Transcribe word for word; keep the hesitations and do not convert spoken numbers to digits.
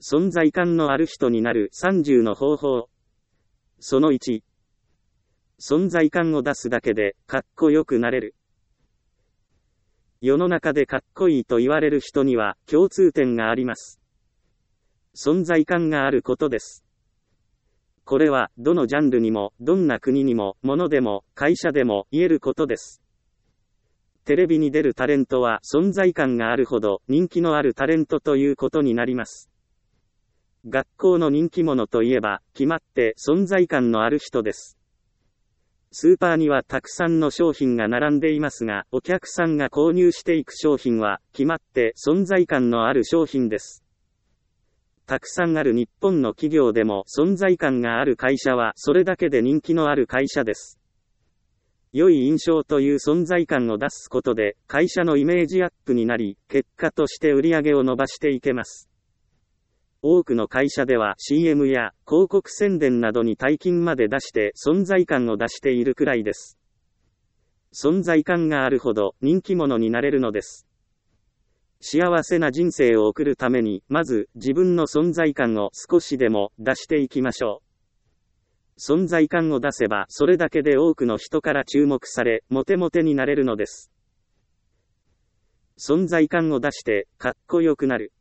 存在感のある人になるさんじゅうの方法。そのいち。存在感を出すだけでかっこよくなれる。世の中でかっこいいと言われる人には共通点があります。存在感があることです。これはどのジャンルにもどんな国にも物でも会社でも言えることです。テレビに出るタレントは存在感があるほど人気のあるタレントということになります。学校の人気者といえば決まって存在感のある人です。スーパーにはたくさんの商品が並んでいますが、お客さんが購入していく商品は決まって存在感のある商品です。たくさんある日本の企業でも存在感がある会社はそれだけで人気のある会社です。良い印象という存在感を出すことで会社のイメージアップになり、結果として売り上げを伸ばしていけます。多くの会社では シーエム や広告宣伝などに大金まで出して存在感を出しているくらいです。存在感があるほど人気者になれるのです。幸せな人生を送るために、まず自分の存在感を少しでも出していきましょう。存在感を出せばそれだけで多くの人から注目され、モテモテになれるのです。存在感を出してかっこよくなる。